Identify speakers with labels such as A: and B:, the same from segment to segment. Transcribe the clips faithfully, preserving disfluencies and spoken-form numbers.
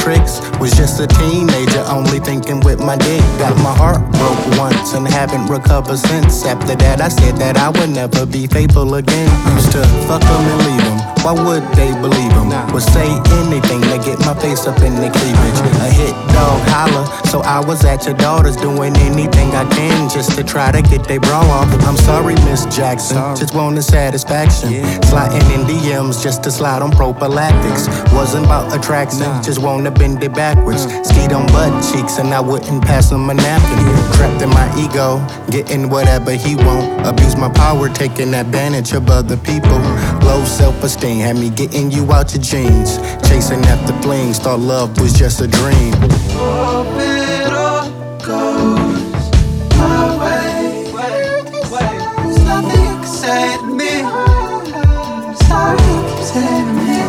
A: tricks. Was just a teenager, only thinking with my dick. Got my heart broke once and haven't recovered since. After that, I said that I would never be faithful again. Used to fuck them and leave them. Why would they believe them? Would say anything to get my face up in the cleavage. A hit dog holler, so I was at your daughter's doing anything I can just to try to get they bra off. I'm sorry, Miss Jackson, just wanted satisfaction. Sliding in D Ms just to slide on prophylactics. Wasn't about attraction, just wanna bend it backwards. Skeet on butt cheeks and I wouldn't pass him a napkin. Trapped in my ego, getting whatever he want. Abuse my power, taking advantage of other people. Low self-esteem had me getting you out your jeans. Chasing after flings, thought love was just a dream.
B: Hope it all goes my way. There's nothing you can say to me. Sorry you keep saying to me.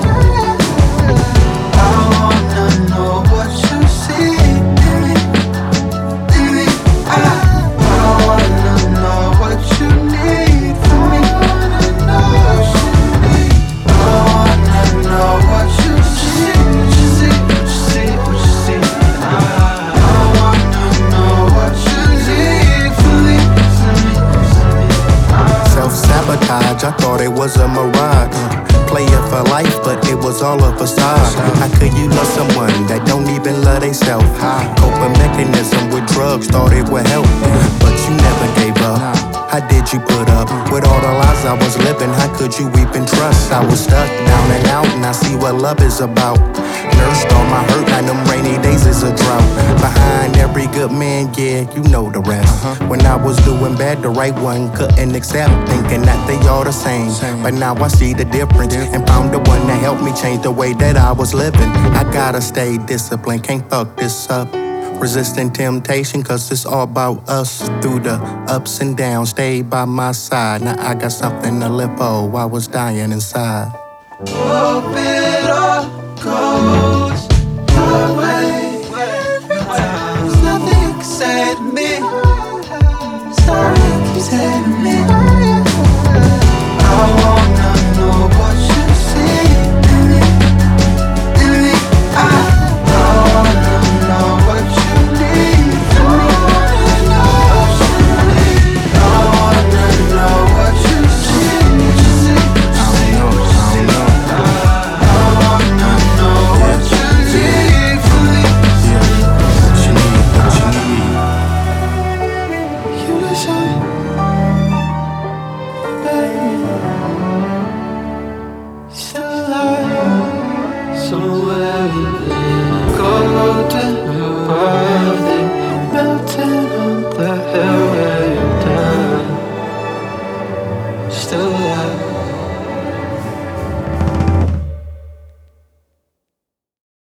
B: I wanna know what you see in me, in me. I, I wanna know what you need from me. What you need. I wanna know what you see, what you see, what you see, what you see. I, I wanna know what you need from me, from me, from me.
A: Self-sabotage, I thought it was a mirage. Player for life, but it was all a facade. How could you love someone that don't even love theyself? Coping mechanism with drugs, thought it would help, but you never gave up. How did you put up with all the lies I was living? How could you even trust? I was stuck down and out, and I see what love is about. Nursed all my hurt, now them rainy days is a drought. Behind every good man, yeah, you know the rest. When I was doing bad, the right one couldn't accept, thinking that they all the same. But now I see the difference and found the one that helped me change the way that I was living. I gotta stay disciplined, can't fuck this up. Resisting temptation, cause it's all about us. Through the ups and downs, stay by my side. Now I got something to live for, I was dying inside.
B: Hope it all goes